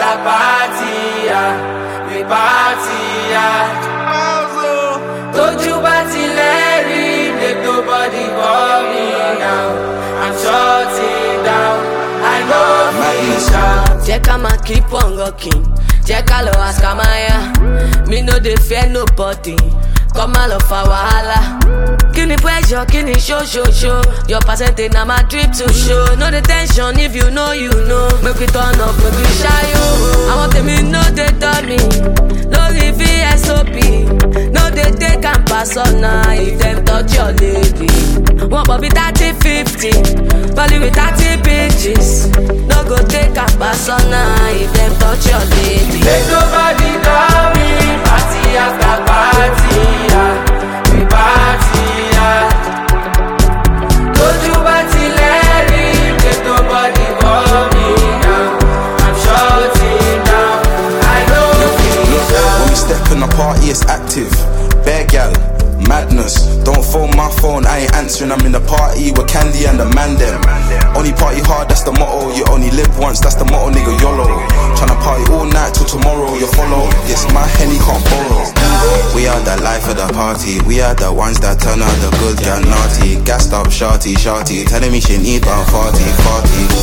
after party, yeah. We party, yeah. Don't you party, Larry, make nobody call me now. I'm shutting down, I know finish out. Check I'ma keep on rocking. Check all ask Amaya. Me no dey fear nobody. Come all of our wahala. Kini pressure, kini show. Your percentage na my drip to show. No the tension if you know, you know. Make we turn up, make we shy you. I want them in no they tell me. No VSOP. No they take and pass on now if them touch your lady. One Bobby 30-50. Bally with 30 bitches. No go take and pass on now if them touch your lady. Make nobody tell me. Party after party, yeah. We party, yeah. Don't you party, Larry, make nobody call me now. I'm shutting down, I know finish out. When we step in the party, it's active. Bear gal, madness. Don't phone my phone, I ain't answering. I'm in the party with Candy and the man them. Only party hard, that's the motto. You only live once, that's the motto, nigga, YOLO. Tryna party all night till tomorrow, you follow. It's my Henny, can't borrow. We are the life of the party. We are the ones that turn out the good, get naughty. Gassed up, shorty. Telling me she need about 40.